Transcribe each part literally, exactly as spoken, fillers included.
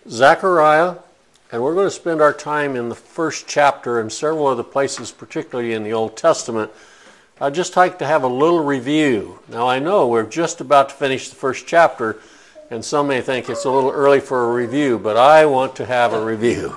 Zechariah, and we're going to spend our time in the first chapter and several other places, particularly in the Old Testament. I'd just like to have a little review. Now, I know we're just about to finish the first chapter, and some may think it's a little early for a review, but I want to have a review.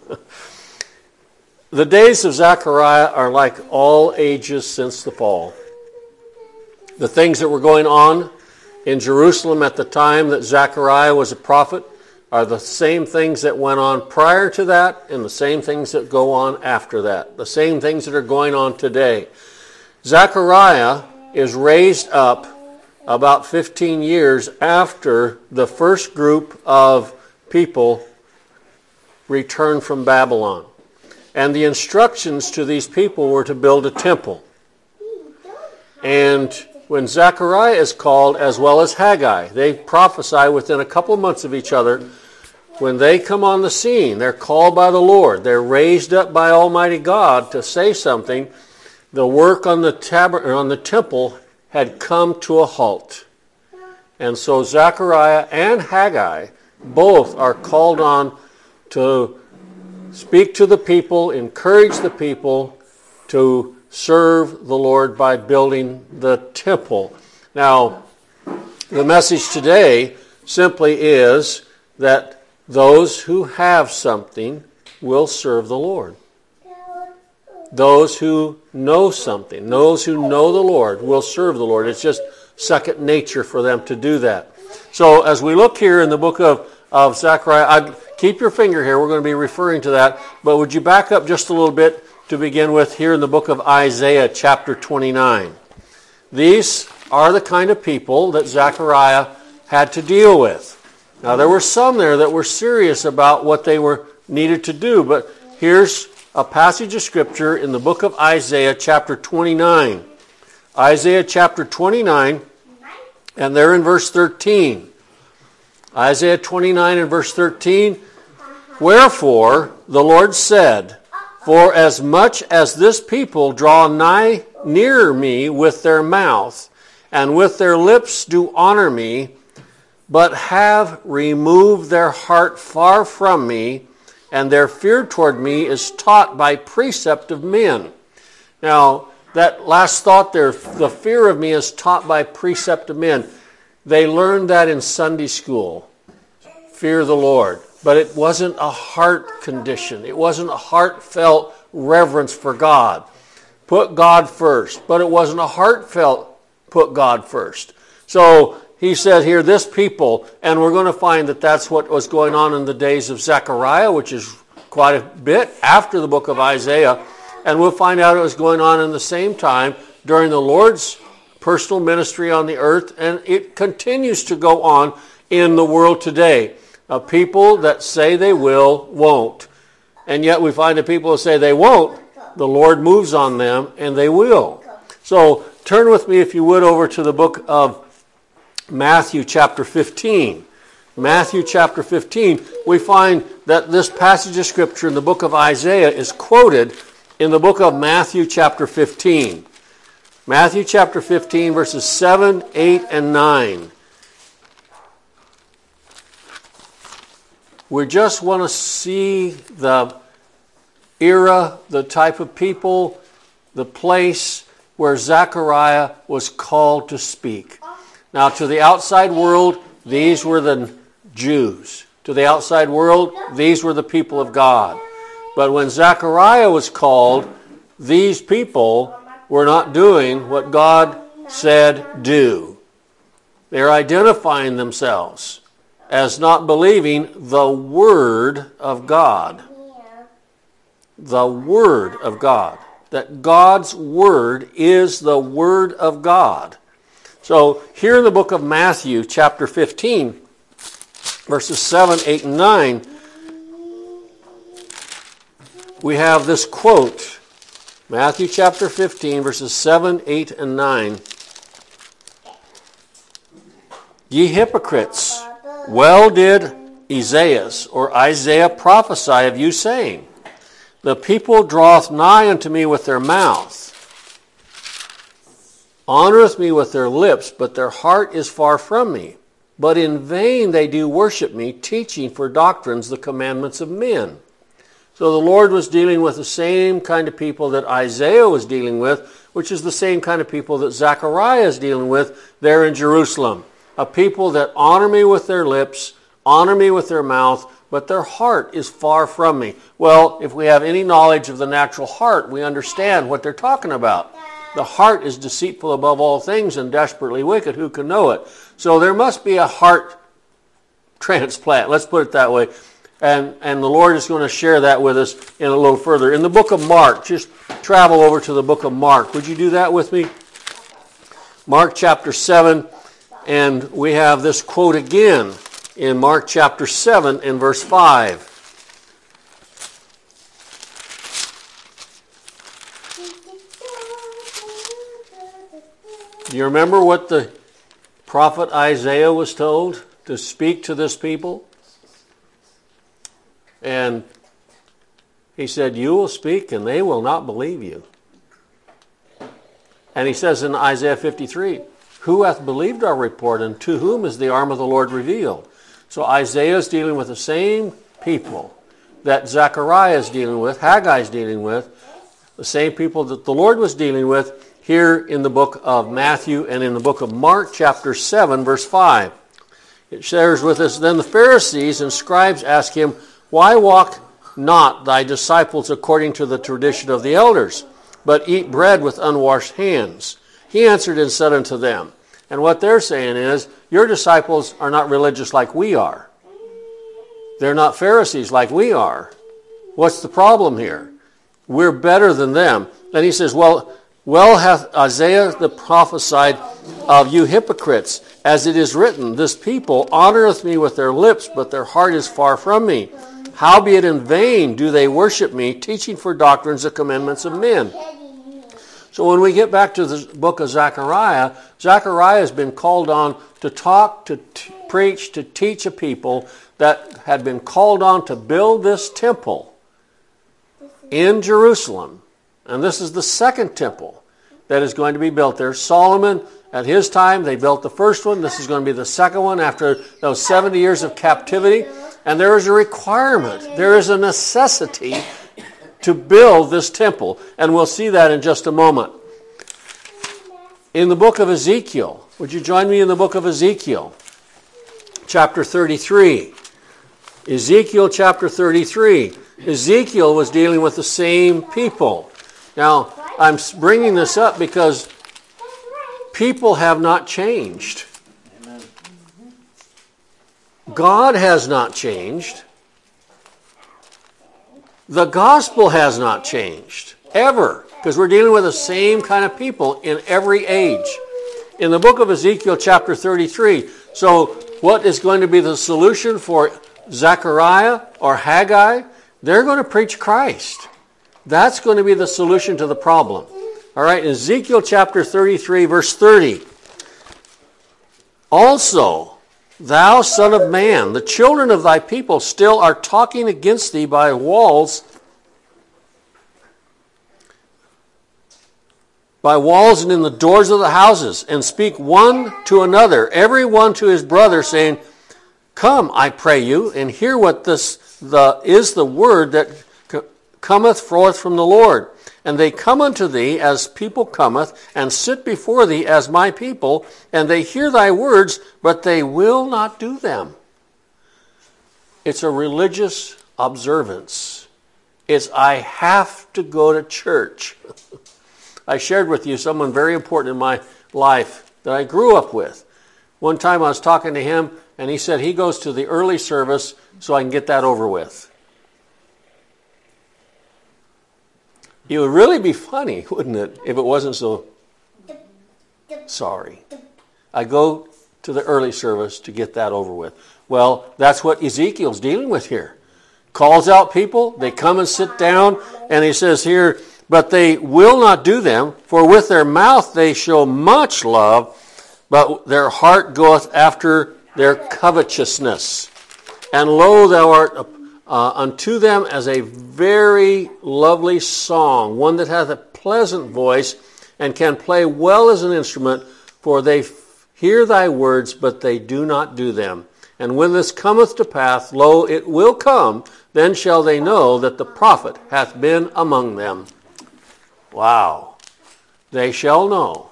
The days of Zechariah are like all ages since the fall. The things that were going on in Jerusalem at the time that Zechariah was a prophet are the same things that went on prior to that and the same things that go on after that, the same things that are going on today. Zechariah is raised up about fifteen years after the first group of people returned from Babylon. And the instructions to these people were to build a temple. And when Zechariah is called, as well as Haggai, they prophesy within a couple of months of each other. When they come on the scene, they're called by the Lord. They're raised up by Almighty God to say something. The work on the tab- on the temple had come to a halt. And so Zechariah and Haggai both are called on to speak to the people, encourage the people to serve the Lord by building the temple. Now, the message today simply is that those who have something will serve the Lord. Those who know something, those who know the Lord will serve the Lord. It's just second nature for them to do that. So as we look here in the book of, of Zechariah, I'd keep your finger here. We're going to be referring to that. But would you back up just a little bit to begin with here in the book of Isaiah chapter twenty-nine. These are the kind of people that Zechariah had to deal with. Now there were some there that were serious about what they were needed to do. But here's a passage of Scripture in the book of Isaiah chapter twenty-nine. Isaiah chapter twenty-nine, and there in verse thirteen. Isaiah twenty-nine and verse thirteen. Wherefore the Lord said, For as much as this people draw nigh near me with their mouth, and with their lips do honor me, but have removed their heart far from me, and their fear toward me is taught by precept of men. Now, that last thought there, the fear of me is taught by precept of men. They learned that in Sunday school. Fear the Lord. But it wasn't a heart condition. It wasn't a heartfelt reverence for God. Put God first. But it wasn't a heartfelt put God first. So he said here, this people, and we're going to find that that's what was going on in the days of Zechariah, which is quite a bit after the book of Isaiah. And we'll find out it was going on in the same time during the Lord's personal ministry on the earth, and it continues to go on in the world today. Uh, people that say they will, won't. And yet we find that people who say they won't, the Lord moves on them, and they will. So turn with me, if you would, over to the book of Matthew chapter fifteen. Matthew chapter fifteen, we find that this passage of Scripture in the book of Isaiah is quoted in the book of Matthew chapter fifteen. Matthew chapter fifteen, verses seven, eight, and nine. We just want to see the era, the type of people, the place where Zechariah was called to speak. Now, to the outside world, these were the Jews. To the outside world, these were the people of God. But when Zechariah was called, these people were not doing what God said do. They're identifying themselves as not believing the Word of God. The Word of God. That God's Word is the Word of God. So here in the book of Matthew, chapter fifteen, verses seven, eight, and nine, we have this quote. Matthew chapter fifteen, verses seven, eight, and nine. Ye hypocrites, well did Esaias or Isaiah prophesy of you, saying, The people draweth nigh unto me with their mouth, honoreth me with their lips, but their heart is far from me. but in vain they do worship me, teaching for doctrines the commandments of men. So the Lord was dealing with the same kind of people that Isaiah was dealing with, which is the same kind of people that Zechariah is dealing with there in Jerusalem. A people that honor me with their lips, honor me with their mouth, but their heart is far from me. Well, if we have any knowledge of the natural heart, we understand what they're talking about. The heart is deceitful above all things and desperately wicked. Who can know it? So there must be a heart transplant. Let's put it that way. And, and the Lord is going to share that with us in a little further. In the book of Mark, just travel over to the book of Mark. Would you do that with me? Mark chapter seven, and we have this quote again in Mark chapter seven and verse five. Do you remember what the prophet Isaiah was told to speak to this people? And he said, you will speak and they will not believe you. And he says in Isaiah fifty-three, who hath believed our report, and to whom is the arm of the Lord revealed? So Isaiah is dealing with the same people that Zechariah is dealing with, Haggai is dealing with, the same people that the Lord was dealing with here in the book of Matthew and in the book of Mark chapter seven, verse five. It shares with us, then the Pharisees and scribes asked him, why walk not thy disciples according to the tradition of the elders, but eat bread with unwashed hands? He answered and said unto them, and what they're saying is, your disciples are not religious like we are. They're not Pharisees like we are. What's the problem here? We're better than them. And he says, well, well hath Isaiah the prophesied of you hypocrites, as it is written, this people honoreth me with their lips, but their heart is far from me. Howbeit in vain do they worship me, teaching for doctrines the commandments of men. So when we get back to the book of Zechariah, Zechariah has been called on to talk, to t- preach, to teach a people that had been called on to build this temple in Jerusalem. And this is the second temple that is going to be built there. Solomon, at his time, they built the first one. This is going to be the second one after those seventy years of captivity. And there is a requirement. There is a necessity to build this temple. And we'll see that in just a moment. In the book of Ezekiel, would you join me in the book of Ezekiel? Chapter thirty-three. Ezekiel chapter thirty-three. Ezekiel was dealing with the same people. Now, I'm bringing this up because people have not changed. God has not changed. The gospel has not changed, ever, because we're dealing with the same kind of people in every age. In the book of Ezekiel chapter thirty-three, so what is going to be the solution for Zechariah or Haggai? They're going to preach Christ. That's going to be the solution to the problem. All right, Ezekiel chapter thirty-three, verse thirty. Also, thou son of man, the children of thy people still are talking against thee by walls, by walls and in the doors of the houses, and speak one to another, every one to his brother, saying, come, I pray you, and hear what this the is the word that cometh forth from the Lord. And they come unto thee as people cometh, and sit before thee as my people, and they hear thy words, but they will not do them. It's a religious observance. It's I have to go to church. I shared with you someone very important in my life that I grew up with. One time I was talking to him, and he said he goes to the early service so I can get that over with. It would really be funny, wouldn't it, if it wasn't so sorry. I go to the early service to get that over with. Well, that's what Ezekiel's dealing with here. Calls out people, they come and sit down, and he says here, but they will not do them, for with their mouth they show much love, but their heart goeth after their covetousness. And lo, thou art uh, unto them as a very lovely song, one that hath a pleasant voice, and can play well as an instrument, for they hear thy words, but they do not do them. And when this cometh to pass, lo, it will come, then shall they know that the prophet hath been among them. Wow. They shall know.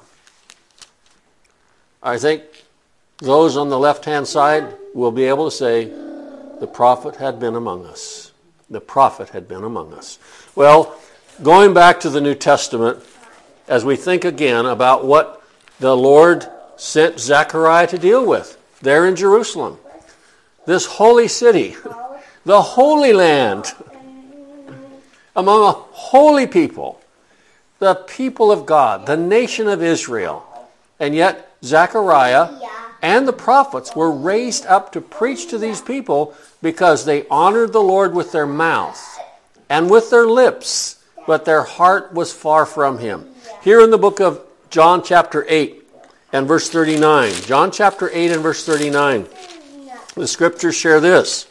I think those on the left-hand side will be able to say, the prophet had been among us. The prophet had been among us. Well, going back to the New Testament, as we think again about what the Lord sent Zechariah to deal with there in Jerusalem, this holy city, the Holy Land, among a holy people, the people of God, the nation of Israel. And yet Zechariah and the prophets were raised up to preach to these people because they honored the Lord with their mouth and with their lips, but their heart was far from him. Here in the book of John chapter eight and verse thirty-nine, John chapter eight and verse thirty-nine, the scriptures share this.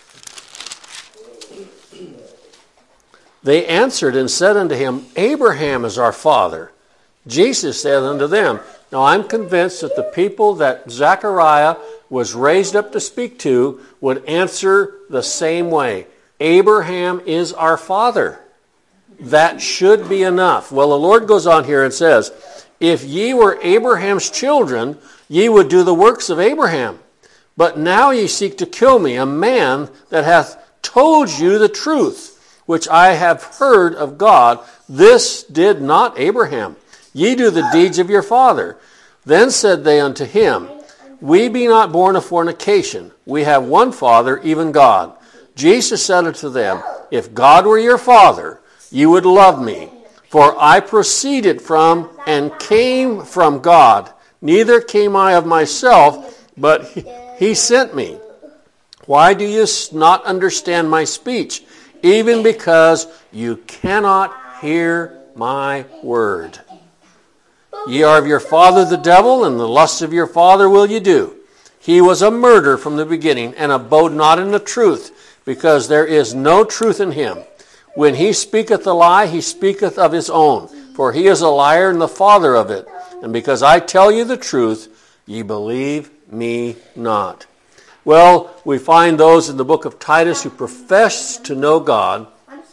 They answered and said unto him, Abraham is our father. Jesus said unto them, now I'm convinced that the people that Zechariah was raised up to speak to would answer the same way. Abraham is our father. That should be enough. Well, the Lord goes on here and says, if ye were Abraham's children, ye would do the works of Abraham. But now ye seek to kill me, a man that hath told you the truth, which I have heard of God. This did not Abraham. Ye do the deeds of your father. Then said they unto him, we be not born of fornication. We have one Father, even God. Jesus said unto them, if God were your Father, you would love me. For I proceeded from and came from God. Neither came I of myself, but he, he sent me. Why do you not understand my speech? Even because you cannot hear my word. Ye are of your father the devil, and the lusts of your father will ye do. He was a murderer from the beginning, and abode not in the truth, because there is no truth in him. When he speaketh a lie, he speaketh of his own, for he is a liar and the father of it. And because I tell you the truth, ye believe me not. Well, we find those in the book of Titus who profess to know God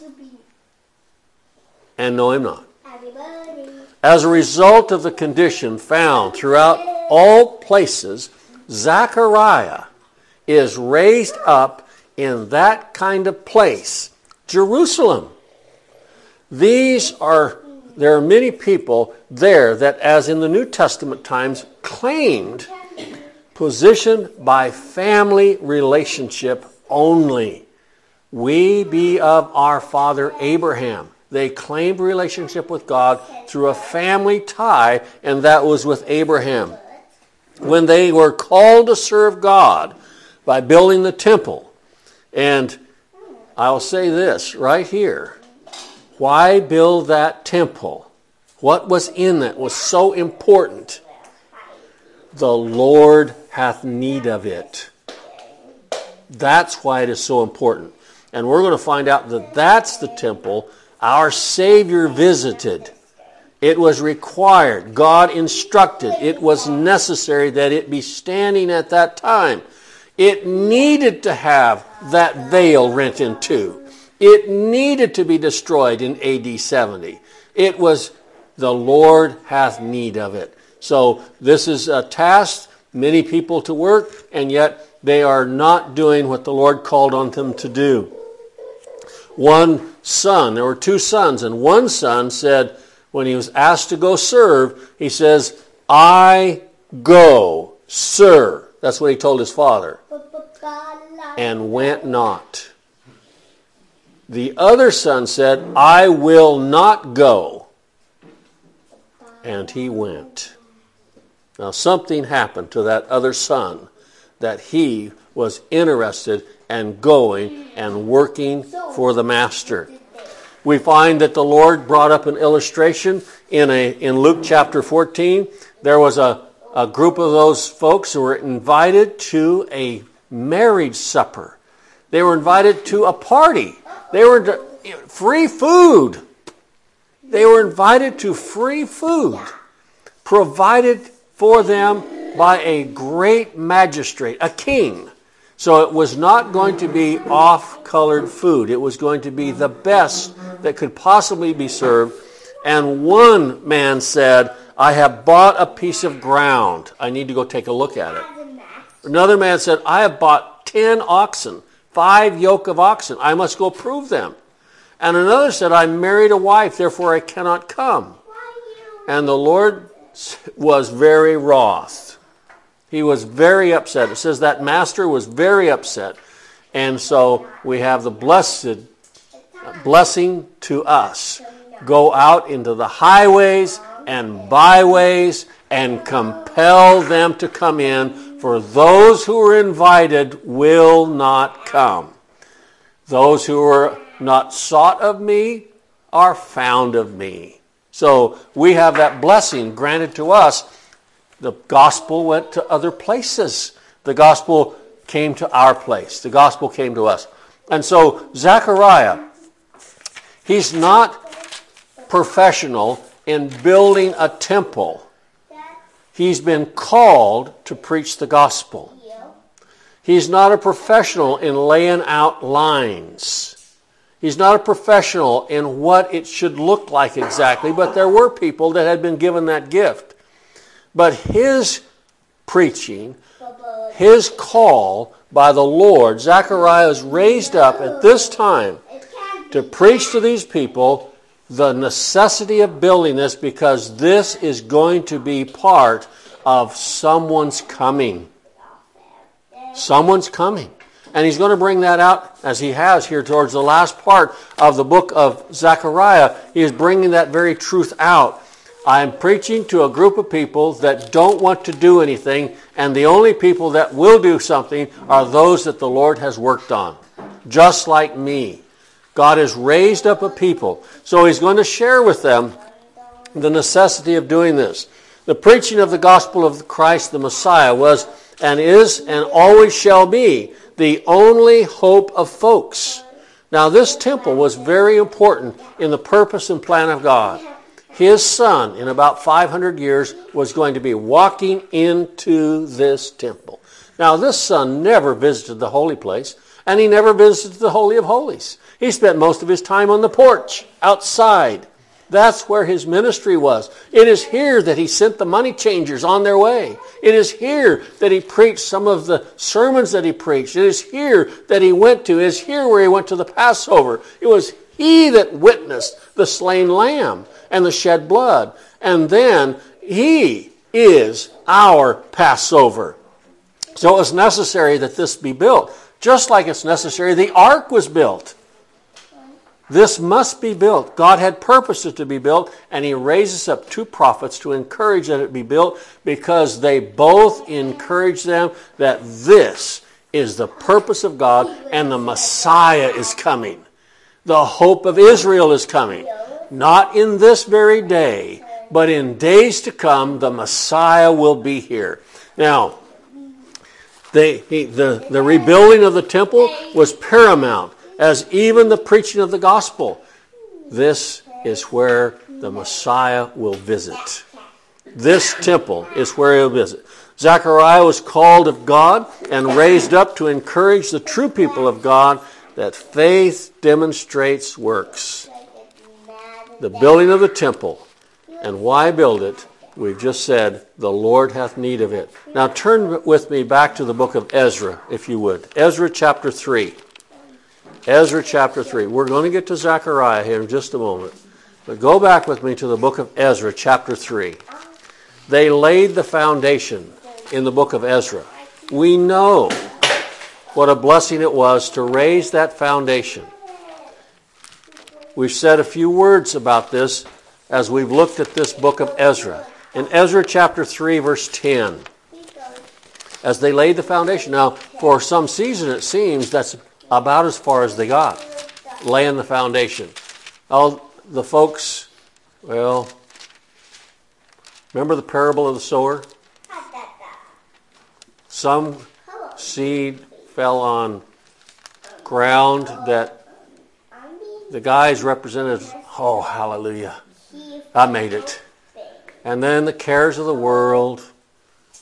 and know him not. As a result of the condition found throughout all places, Zechariah is raised up in that kind of place, Jerusalem. These are, there are many people there that, as in the New Testament times, claimed position by family relationship only. We be of our father Abraham. They claimed relationship with God through a family tie, and that was with Abraham. When they were called to serve God by building the temple, and I'll say this right here. Why build that temple? What was in that was so important? The Lord hath need of it. That's why it is so important. And we're going to find out that that's the temple our Savior visited. It was required. God instructed. It was necessary that it be standing at that time. It needed to have that veil rent in two. It needed to be destroyed in A D seventy. It was, the Lord hath need of it. So this is a task, many people to work, and yet they are not doing what the Lord called on them to do. One son, there were two sons, and one son said, when he was asked to go serve, he says, I go, sir. That's what he told his father. And went not. The other son said, I will not go. And he went. Now something happened to that other son that he was interested and going and working for the master. We find that the Lord brought up an illustration in a in Luke chapter fourteen. There was a, a group of those folks who were invited to a marriage supper. They were invited to a party. They were free food. They were invited to free food provided for them by a great magistrate, a king. So it was not going to be off-colored food. It was going to be the best that could possibly be served. And one man said, I have bought a piece of ground. I need to go take a look at it. Another man said, I have bought ten oxen, five yoke of oxen. I must go prove them. And another said, I married a wife, therefore I cannot come. And the Lord was very wroth. He was very upset. It says that master was very upset. And so we have the blessed blessing to us. Go out into the highways and byways and compel them to come in, for those who are invited will not come. Those who are not sought of me are found of me. So we have that blessing granted to us. The gospel went to other places. The gospel came to our place. The gospel came to us. And so Zechariah, he's not professional in building a temple. He's been called to preach the gospel. He's not a professional in laying out lines. He's not a professional in what it should look like exactly, but there were people that had been given that gift. But his preaching, his call by the Lord, Zechariah is raised up at this time to preach to these people the necessity of building this, because this is going to be part of someone's coming. Someone's coming. And he's going to bring that out, as he has here towards the last part of the book of Zechariah. He is bringing that very truth out. I'm preaching to a group of people that don't want to do anything, and the only people that will do something are those that the Lord has worked on, just like me. God has raised up a people. So he's going to share with them the necessity of doing this. The preaching of the gospel of Christ the Messiah was and is and always shall be the only hope of folks. Now this temple was very important in the purpose and plan of God. His son, in about five hundred years, was going to be walking into this temple. Now this son never visited the holy place, and he never visited the Holy of Holies. He spent most of his time on the porch, outside. That's where his ministry was. It is here that he sent the money changers on their way. It is here that he preached some of the sermons that he preached. It is here that he went to. It is here where he went to the Passover. It was he that witnessed the slain lamb and the shed blood. And then he is our Passover. So it was necessary that this be built. Just like it's necessary the ark was built. This must be built. God had purposed it to be built, and he raises up two prophets to encourage that it be built, because they both encourage them that this is the purpose of God and the Messiah is coming. The hope of Israel is coming. Not in this very day, but in days to come, the Messiah will be here. Now, they, he, the, the rebuilding of the temple was paramount, as even the preaching of the gospel. This is where the Messiah will visit. This temple is where he'll visit. Zechariah was called of God and raised up to encourage the true people of God that faith demonstrates works. The building of the temple. And why build it? We've just said, the Lord hath need of it. Now turn with me back to the book of Ezra, if you would. Ezra chapter three. Ezra chapter three. We're going to get to Zechariah here in just a moment. But go back with me to the book of Ezra chapter three. They laid the foundation in the book of Ezra. We know what a blessing it was to raise that foundation. We've said a few words about this as we've looked at this book of Ezra. In Ezra chapter three, verse ten. As they laid the foundation. Now, for some season it seems that's about as far as they got, laying the foundation. Oh, the folks, well, remember the parable of the sower? Some seed fell on ground that the guys represented, oh, hallelujah, I made it. And then the cares of the world,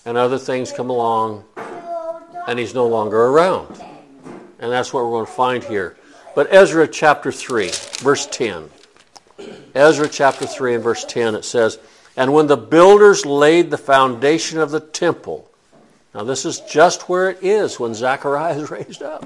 and other things come along, and he's no longer around. And that's what we're going to find here. But Ezra chapter three, verse ten. Ezra chapter three and verse ten, it says, "And when the builders laid the foundation of the temple," now this is just where it is when Zechariah is raised up.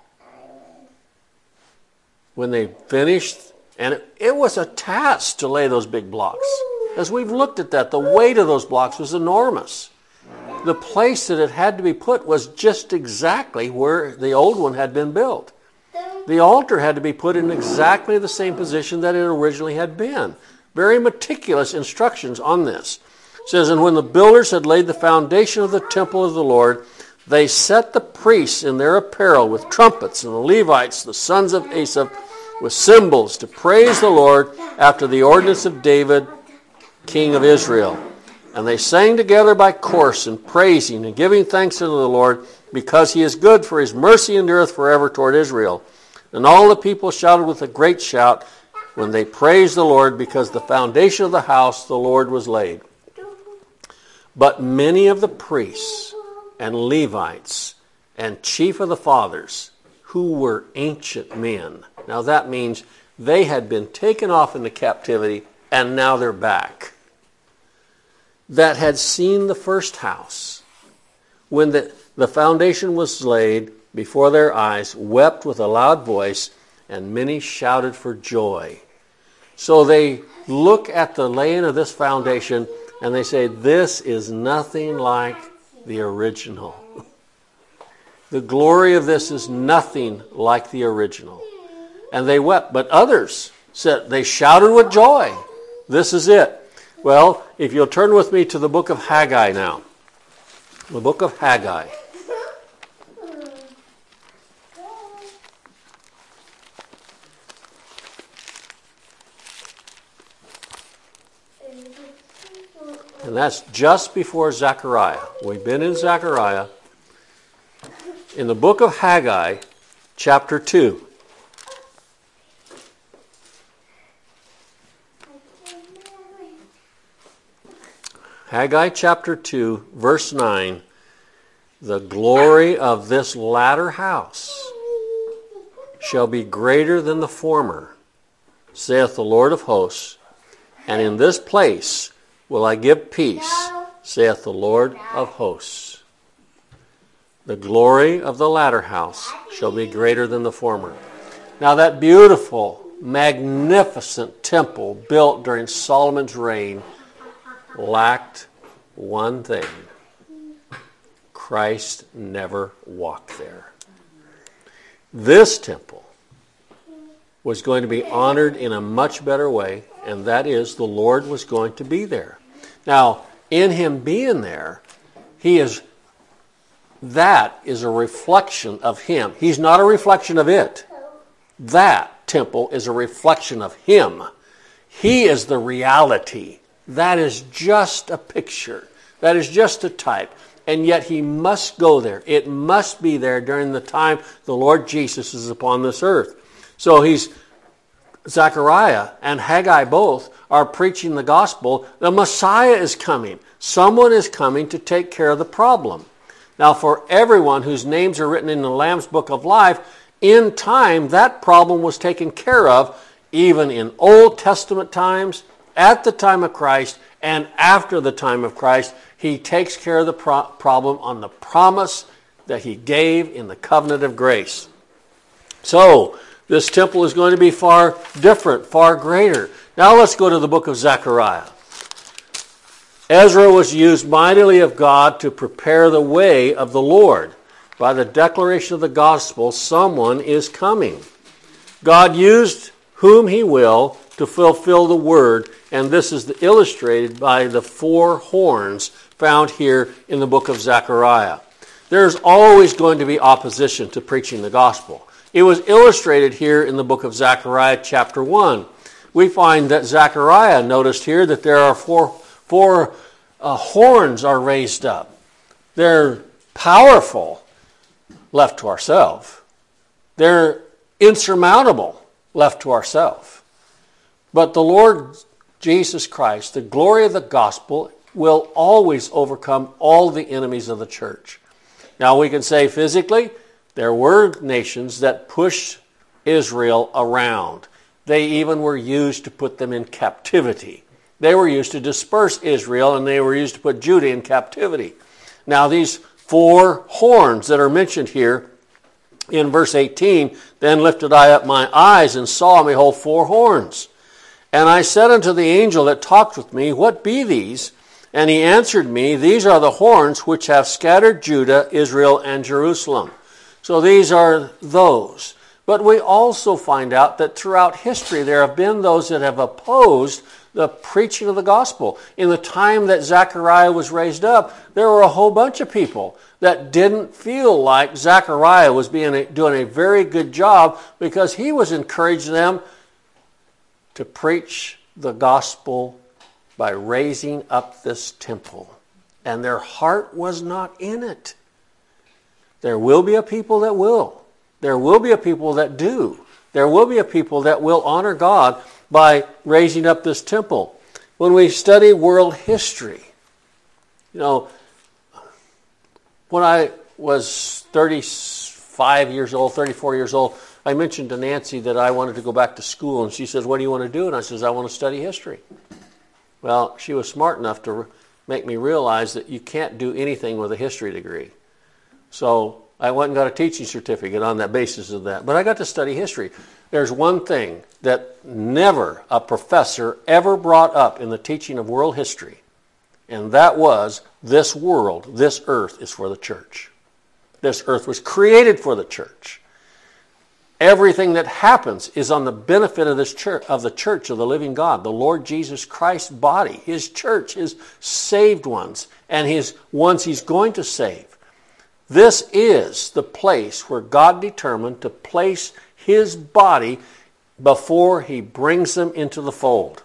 When they finished, and it, it was a task to lay those big blocks. As we've looked at that, the weight of those blocks was enormous. The place that it had to be put was just exactly where the old one had been built. The altar had to be put in exactly the same position that it originally had been. Very meticulous instructions on this. It says, "And when the builders had laid the foundation of the temple of the Lord, they set the priests in their apparel with trumpets, and the Levites, the sons of Asaph, with cymbals to praise the Lord after the ordinance of David, king of Israel. And they sang together by course and praising and giving thanks unto the Lord, because he is good, for his mercy endureth forever toward Israel. And all the people shouted with a great shout when they praised the Lord, because the foundation of the house the Lord was laid. But many of the priests and Levites and chief of the fathers, who were ancient men," now that means they had been taken off into captivity and now they're back, "that had seen the first house, when the, the foundation was laid before their eyes, wept with a loud voice, and many shouted for joy." So they look at the laying of this foundation and they say, this is nothing like the original. The glory of this is nothing like the original. And they wept. But others said, they shouted with joy. This is it. Well, if you'll turn with me to the book of Haggai now. The book of Haggai. And that's just before Zechariah. We've been in Zechariah. In the book of Haggai, chapter two. Haggai chapter two, verse nine. "The glory of this latter house shall be greater than the former, saith the Lord of hosts, and in this place will I give peace, saith the Lord of hosts." The glory of the latter house shall be greater than the former. Now that beautiful, magnificent temple built during Solomon's reign lacked one thing. Christ never walked there. This temple was going to be honored in a much better way, and that is the Lord was going to be there. Now, in him being there, he is, that is a reflection of him. He's not a reflection of it. That temple is a reflection of him. He is the reality. That is just a picture. That is just a type. And yet he must go there. It must be there during the time the Lord Jesus is upon this earth. So he's, Zechariah and Haggai both are preaching the gospel. The Messiah is coming. Someone is coming to take care of the problem. Now for everyone whose names are written in the Lamb's Book of Life, in time that problem was taken care of, even in Old Testament times, at the time of Christ, and after the time of Christ. He takes care of the pro- problem on the promise that he gave in the covenant of grace. So, this temple is going to be far different, far greater. Now let's go to the book of Zechariah. Ezra was used mightily of God to prepare the way of the Lord. By the declaration of the gospel, someone is coming. God used whom he will to fulfill the word, and this is illustrated by the four horns found here in the book of Zechariah. There's always going to be opposition to preaching the gospel. It was illustrated here in the book of Zechariah chapter one. We find that Zechariah noticed here that there are four, four uh, horns are raised up. They're powerful, left to ourselves. They're insurmountable, left to ourselves. But the Lord Jesus Christ, the glory of the gospel, will always overcome all the enemies of the church. Now we can say physically, there were nations that pushed Israel around. They even were used to put them in captivity. They were used to disperse Israel, and they were used to put Judah in captivity. Now these four horns that are mentioned here in verse eighteen, then lifted I up my eyes and saw, and behold, four horns. And I said unto the angel that talked with me, what be these? And he answered me, these are the horns which have scattered Judah, Israel, and Jerusalem. So these are those. But we also find out that throughout history there have been those that have opposed the preaching of the gospel. In the time that Zechariah was raised up, there were a whole bunch of people that didn't feel like Zechariah was being a, doing a very good job, because he was encouraging them to preach the gospel by raising up this temple. And their heart was not in it. There will be a people that will. There will be a people that do. There will be a people that will honor God by raising up this temple. When we study world history, you know, when I was thirty-five years old, thirty-four years old, I mentioned to Nancy that I wanted to go back to school, and she says, what do you want to do? And I says, I want to study history. Well, she was smart enough to make me realize that you can't do anything with a history degree. So I went and got a teaching certificate on that basis of that. But I got to study history. There's one thing that never a professor ever brought up in the teaching of world history, and that was this world, this earth is for the church. This earth was created for the church. Everything that happens is on the benefit of this church, of the church of the living God, the Lord Jesus Christ's body, his church, his saved ones, and his ones he's going to save. This is the place where God determined to place his body before he brings them into the fold.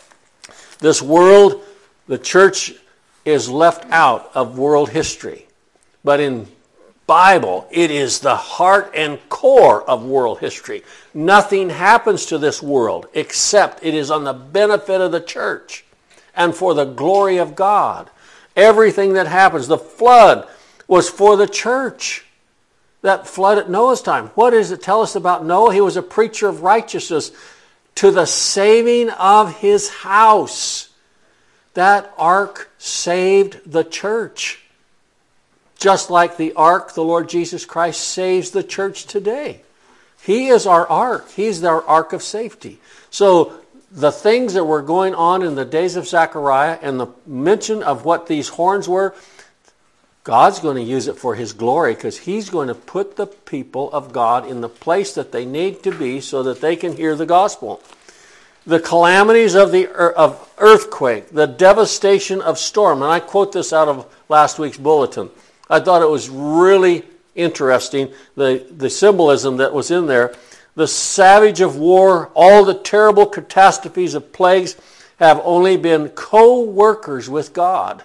This world, the church is left out of world history. But in Bible, it is the heart and core of world history. Nothing happens to this world except it is on the benefit of the church and for the glory of God. Everything that happens, the flood was for the church. That flood at Noah's time. What does it tell us about Noah? He was a preacher of righteousness to the saving of his house. That ark saved the church. Just like the ark, the Lord Jesus Christ saves the church today. He is our ark. He's our ark of safety. So the things that were going on in the days of Zechariah and the mention of what these horns were, God's going to use it for his glory, because he's going to put the people of God in the place that they need to be so that they can hear the gospel. The calamities of the of earthquake, the devastation of storm, and I quote this out of last week's bulletin. I thought it was really interesting, the, the symbolism that was in there. The savage of war, all the terrible catastrophes of plagues have only been co-workers with God.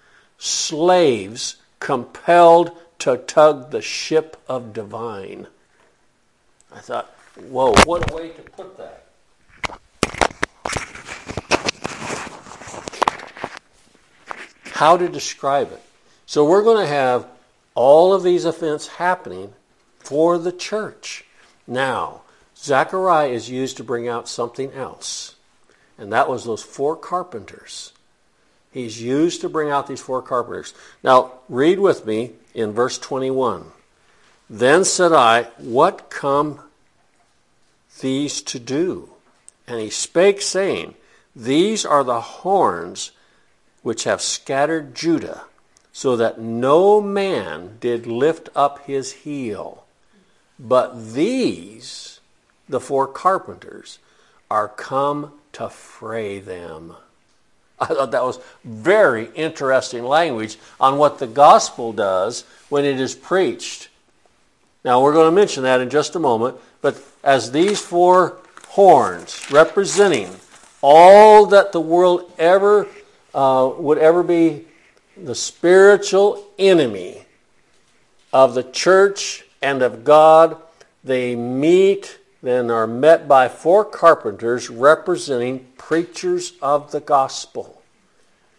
Slaves compelled to tug the ship of divine. I thought, whoa, what a way to put that. How to describe it. So we're going to have all of these events happening for the church. Now, Zechariah is used to bring out something else. And that was those four carpenters. He's used to bring out these four carpenters. Now, read with me in verse twenty-one. Then said I, what come these to do? And he spake, saying, these are the horns which have scattered Judah, so that no man did lift up his heel. But these, the four carpenters, are come to fray them. I thought that was very interesting language on what the gospel does when it is preached. Now, we're going to mention that in just a moment, but as these four horns representing all that the world ever uh, would ever be, the spiritual enemy of the church and of God, they meet, then are met by four carpenters representing preachers of the gospel.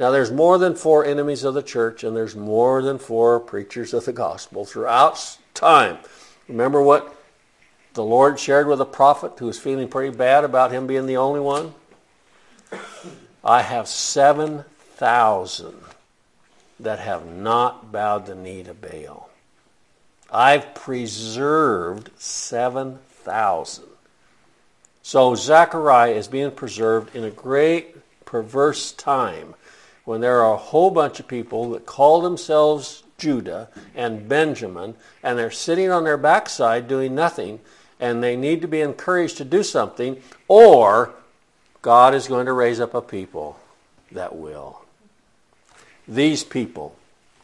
Now, there's more than four enemies of the church, and there's more than four preachers of the gospel throughout time. Remember what the Lord shared with a prophet who was feeling pretty bad about him being the only one? I have seven thousand that have not bowed the knee to Baal. I've preserved seven thousand. So Zechariah is being preserved in a great perverse time when there are a whole bunch of people that call themselves Judah and Benjamin, and they're sitting on their backside doing nothing, and they need to be encouraged to do something, or God is going to raise up a people that will. These people.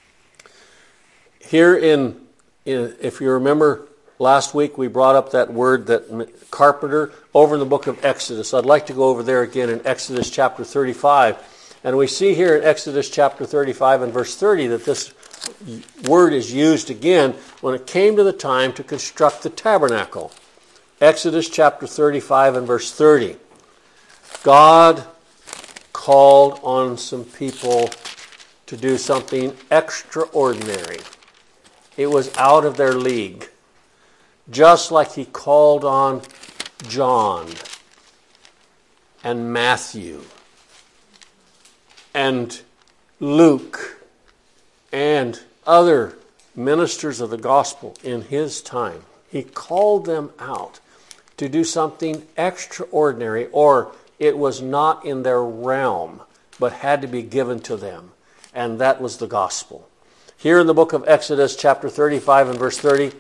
Here in, in if you remember last week, we brought up that word, that carpenter, over in the book of Exodus. I'd like to go over there again in Exodus chapter thirty-five. And we see here in Exodus chapter thirty-five and verse thirty that this word is used again when it came to the time to construct the tabernacle. Exodus chapter thirty-five and verse thirty. God called on some people to do something extraordinary. It was out of their league. Just like he called on John and Matthew and Luke and other ministers of the gospel in his time. He called them out to do something extraordinary, or it was not in their realm, but had to be given to them. And that was the gospel. Here in the book of Exodus, chapter thirty-five and verse thirty,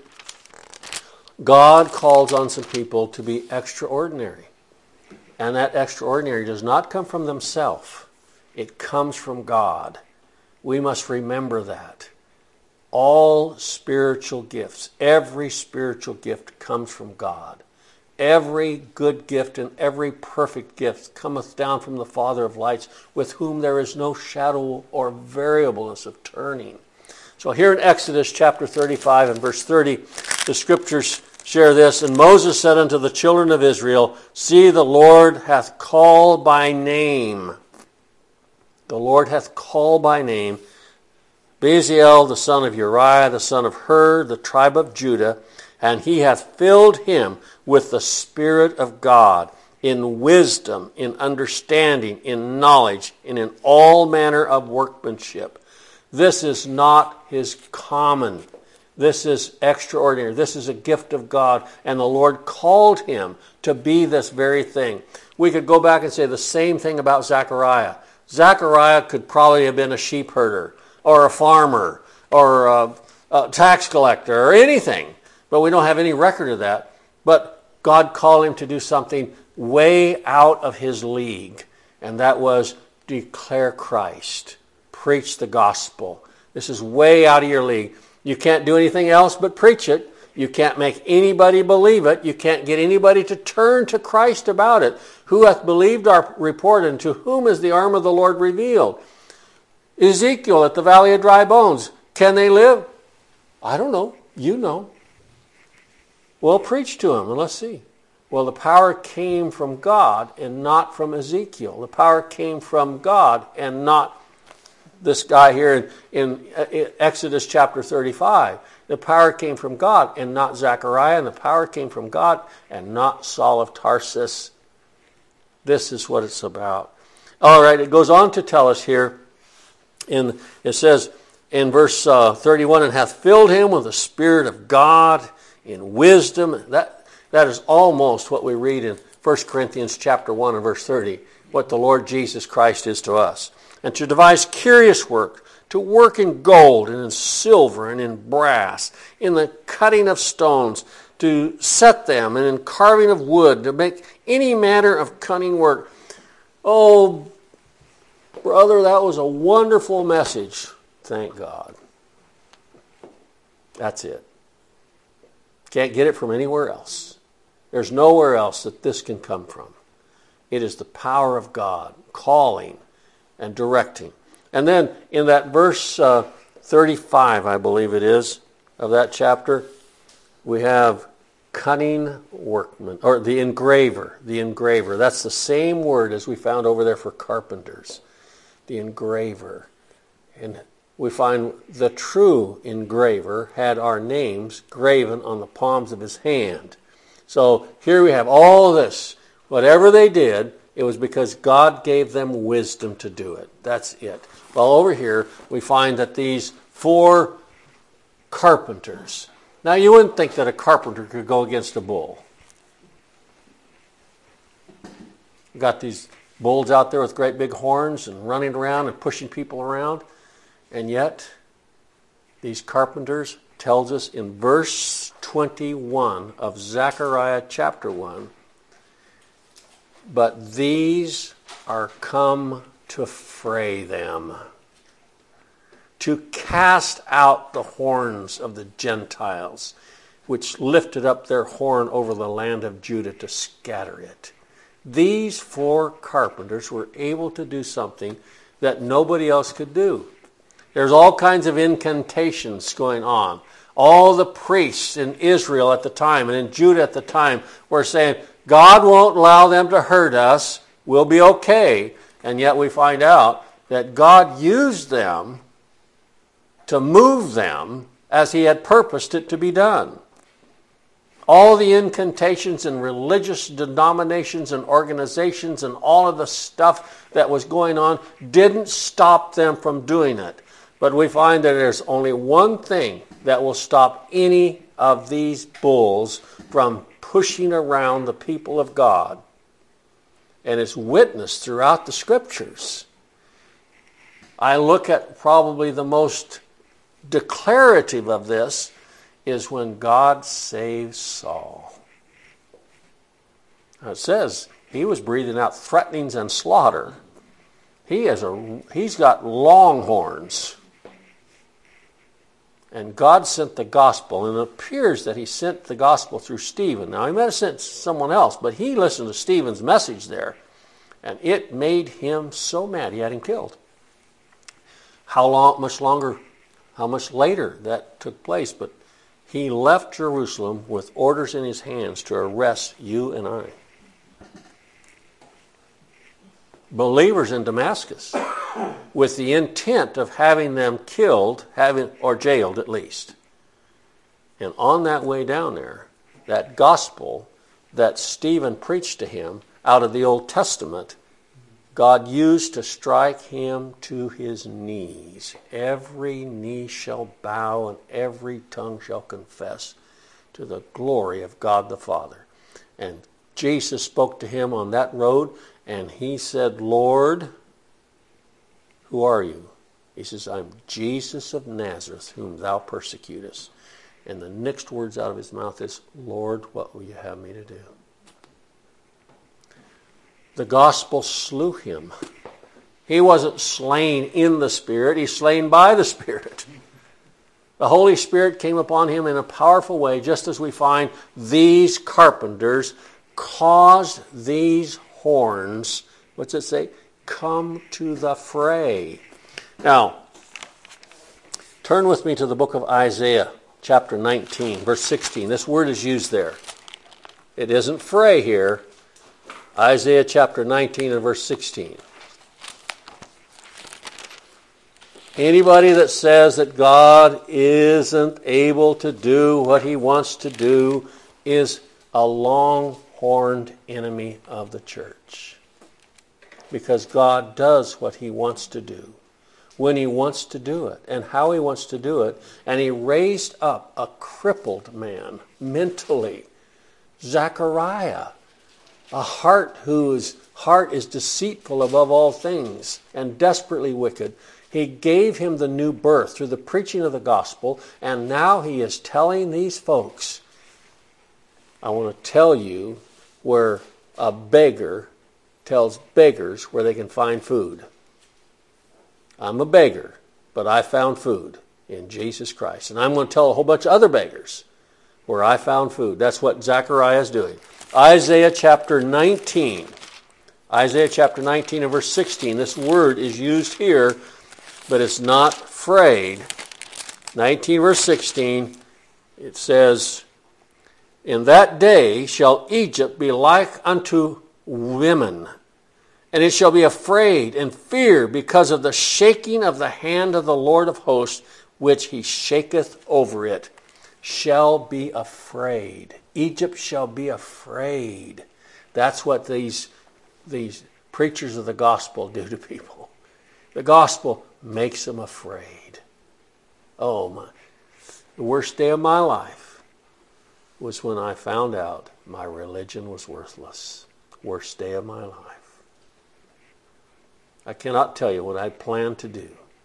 God calls on some people to be extraordinary. And that extraordinary does not come from themselves. It comes from God. We must remember that. All spiritual gifts, every spiritual gift comes from God. Every good gift and every perfect gift cometh down from the Father of lights, with whom there is no shadow or variableness of turning. So here in Exodus chapter thirty-five and verse thirty, the scriptures share this. And Moses said unto the children of Israel, See, the Lord hath called by name. The Lord hath called by name Bezalel, the son of Uriah, the son of Hur, the tribe of Judah, and he hath filled him with the Spirit of God, in wisdom, in understanding, in knowledge, and in all manner of workmanship. This is not his common. This is extraordinary. This is a gift of God, and the Lord called him to be this very thing. We could go back and say the same thing about Zechariah. Zechariah could probably have been a sheep herder, or a farmer, or a, a tax collector, or anything. But we don't have any record of that. But God called him to do something way out of his league. And that was declare Christ. Preach the gospel. This is way out of your league. You can't do anything else but preach it. You can't make anybody believe it. You can't get anybody to turn to Christ about it. Who hath believed our report, and to whom is the arm of the Lord revealed? Ezekiel at the valley of dry bones. Can they live? I don't know. You know. Well, preach to him and let's see. Well, the power came from God and not from Ezekiel. The power came from God and not this guy here in, in Exodus chapter thirty-five. The power came from God and not Zechariah, and the power came from God and not Saul of Tarsus. This is what it's about. All right, it goes on to tell us here, in, it says in verse uh, thirty-one, and hath filled him with the Spirit of God in wisdom. That that is almost what we read in First Corinthians chapter one and verse thirty, what the Lord Jesus Christ is to us. And to devise curious work, to work in gold and in silver and in brass, in the cutting of stones, to set them, and in carving of wood, to make any manner of cunning work. Oh, brother, that was a wonderful message. Thank God. That's it. Can't get it from anywhere else. There's nowhere else that this can come from. It is the power of God calling and directing. And then in that verse uh, thirty-five, I believe it is, of that chapter, we have cunning workman, or the engraver, the engraver. That's the same word as we found over there for carpenters. the engraver. And we find the true engraver had our names graven on the palms of his hand. So here we have all this. Whatever they did, it was because God gave them wisdom to do it. That's it. Well, over here, we find that these four carpenters. Now, you wouldn't think that a carpenter could go against a bull. You've got these bulls out there with great big horns and running around and pushing people around. And yet, these carpenters tells us in verse twenty-one of Zechariah chapter one, but these are come to fray them, to cast out the horns of the Gentiles, which lifted up their horn over the land of Judah to scatter it. These four carpenters were able to do something that nobody else could do. There's all kinds of incantations going on. All the priests in Israel at the time and in Judah at the time were saying, God won't allow them to hurt us. We'll be okay. And yet we find out that God used them to move them as he had purposed it to be done. All the incantations and religious denominations and organizations and all of the stuff that was going on didn't stop them from doing it. But we find that there's only one thing that will stop any of these bulls from pushing around the people of God. And it's witnessed throughout the scriptures. I look at probably the most declarative of this is when God saves Saul. Now it says he was breathing out threatenings and slaughter. He has a he's got long horns. And God sent the gospel, and it appears that he sent the gospel through Stephen. Now, he might have sent someone else, but he listened to Stephen's message there, and it made him so mad he had him killed. How long, much longer, how much later that took place, but he left Jerusalem with orders in his hands to arrest you and I. Believers in Damascus, with the intent of having them killed, having or jailed at least. And on that way down there, that gospel that Stephen preached to him out of the Old Testament, God used to strike him to his knees. Every knee shall bow and every tongue shall confess to the glory of God the Father. And Jesus spoke to him on that road, and he said, Lord, who are you? He says, I'm Jesus of Nazareth, whom thou persecutest. And the next words out of his mouth is, Lord, what will you have me to do? The gospel slew him. He wasn't slain in the Spirit, he's slain by the Spirit. The Holy Spirit came upon him in a powerful way, just as we find these carpenters caused these horns, what's it say? Come to the fray. Now, turn with me to the book of Isaiah, chapter nineteen, verse sixteen. This word is used there. It isn't fray here. Isaiah chapter nineteen and verse sixteen. Anybody that says that God isn't able to do what he wants to do is a long-horned enemy of the church. Because God does what he wants to do, when he wants to do it, and how he wants to do it. And he raised up a crippled man mentally, Zechariah, a heart whose heart is deceitful above all things and desperately wicked. He gave him the new birth through the preaching of the gospel, and now he is telling these folks, I want to tell you where a beggar tells beggars where they can find food. I'm a beggar, but I found food in Jesus Christ. And I'm going to tell a whole bunch of other beggars where I found food. That's what Zechariah is doing. Isaiah chapter nineteen. Isaiah chapter nineteen and verse sixteen. This word is used here, but it's not frayed. nineteen verse sixteen, it says, In that day shall Egypt be like unto women, And it shall be afraid and fear because of the shaking of the hand of the Lord of hosts, which he shaketh over it. Shall be afraid. Egypt shall be afraid. That's what these, these preachers of the gospel do to people. The gospel makes them afraid. Oh, my. The worst day of my life was when I found out my religion was worthless. Worst day of my life. I cannot tell you what I planned to do.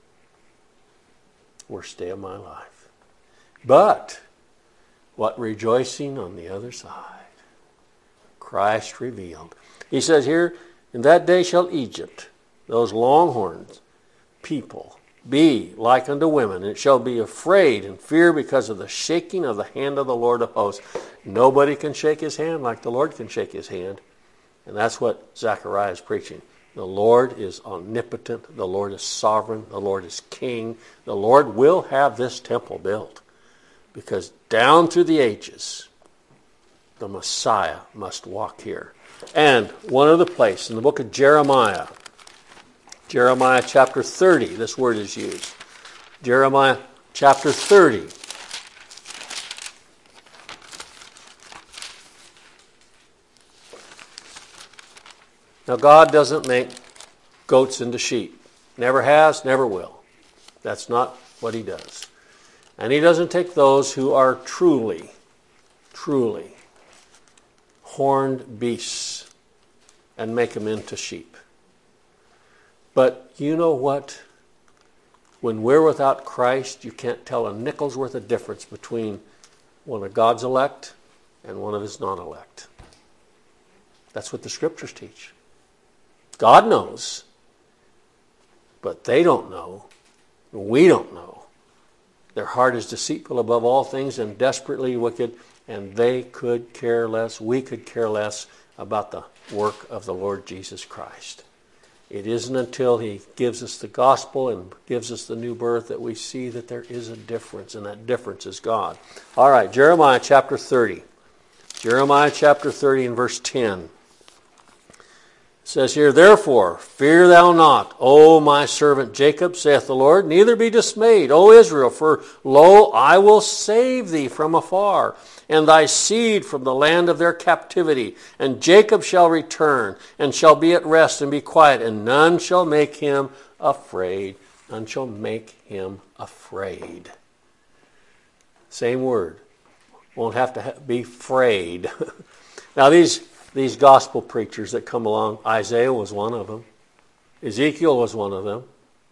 Worst day of my life. But what rejoicing on the other side. Christ revealed. He says here, in that day shall Egypt, those longhorns, people, be like unto women. And it shall be afraid and fear because of the shaking of the hand of the Lord of hosts. Nobody can shake his hand like the Lord can shake his hand. And that's what Zechariah is preaching. The Lord is omnipotent. The Lord is sovereign. The Lord is king. The Lord will have this temple built. Because down through the ages, the Messiah must walk here. And one other place, in the book of Jeremiah, Jeremiah chapter thirty, this word is used. Jeremiah chapter thirty. Now, God doesn't make goats into sheep. Never has, never will. That's not what he does. And he doesn't take those who are truly, truly horned beasts and make them into sheep. But you know what? When we're without Christ, you can't tell a nickel's worth of difference between one of God's elect and one of his non-elect. That's what the scriptures teach. God knows, but they don't know. We don't know. Their heart is deceitful above all things and desperately wicked, and they could care less, we could care less about the work of the Lord Jesus Christ. It isn't until he gives us the gospel and gives us the new birth that we see that there is a difference, and that difference is God. All right, Jeremiah chapter thirty. Jeremiah chapter thirty and verse ten. It says here, therefore, fear thou not, O my servant Jacob, saith the Lord, neither be dismayed, O Israel, for lo, I will save thee from afar, and thy seed from the land of their captivity. And Jacob shall return, and shall be at rest, and be quiet, and none shall make him afraid. None shall make him afraid. Same word. Won't have to be afraid. Now these... These gospel preachers that come along, Isaiah was one of them. Ezekiel was one of them.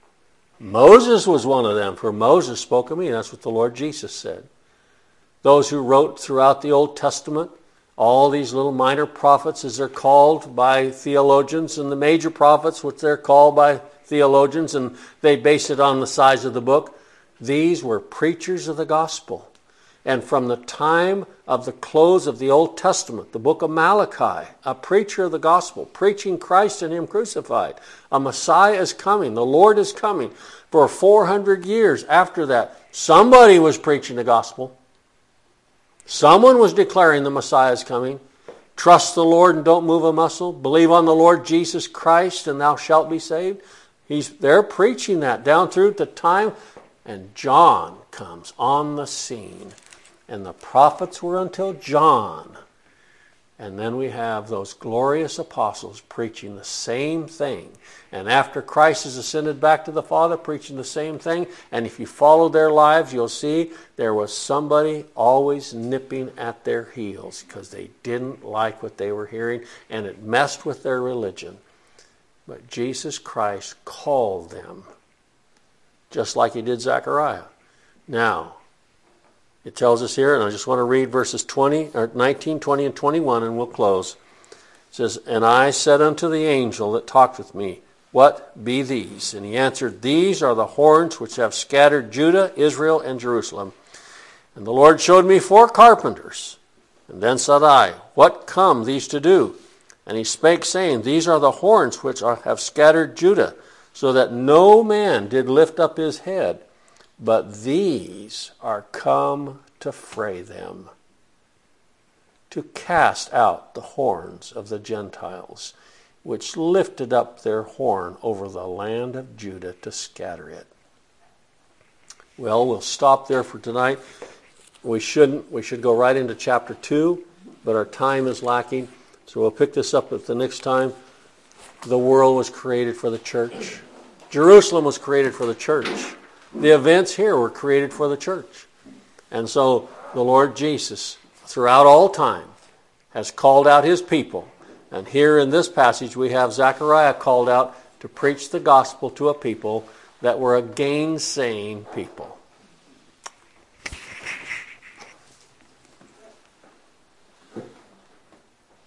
Moses was one of them, for Moses spoke of me. That's what the Lord Jesus said. Those who wrote throughout the Old Testament, all these little minor prophets, as they're called by theologians, and the major prophets, which they're called by theologians, and they base it on the size of the book. These were preachers of the gospel. And from the time of the close of the Old Testament, the book of Malachi, a preacher of the gospel, preaching Christ and him crucified. A Messiah is coming. The Lord is coming. For four hundred years after that, somebody was preaching the gospel. Someone was declaring the Messiah is coming. Trust the Lord and don't move a muscle. Believe on the Lord Jesus Christ and thou shalt be saved. He's, they're preaching that down through the time. And John comes on the scene. And the prophets were until John. And then we have those glorious apostles preaching the same thing. And after Christ is ascended back to the Father, preaching the same thing. And if you follow their lives, you'll see there was somebody always nipping at their heels because they didn't like what they were hearing, and it messed with their religion. But Jesus Christ called them, just like he did Zechariah. Now, it tells us here, and I just want to read verses twenty, or nineteen, twenty, and twenty-one, and we'll close. It says, and I said unto the angel that talked with me, what be these? And he answered, these are the horns which have scattered Judah, Israel, and Jerusalem. And the Lord showed me four carpenters. And then said I, what come these to do? And he spake, saying, these are the horns which are, have scattered Judah, so that no man did lift up his head. But these are come to fray them, to cast out the horns of the Gentiles, which lifted up their horn over the land of Judah to scatter it. Well, we'll stop there for tonight. We shouldn't. We should go right into chapter two, but our time is lacking. So we'll pick this up at the next time. The world was created for the church. Jerusalem was created for the church. The events here were created for the church. And so the Lord Jesus, throughout all time, has called out his people. And here in this passage we have Zechariah called out to preach the gospel to a people that were a gainsaying people.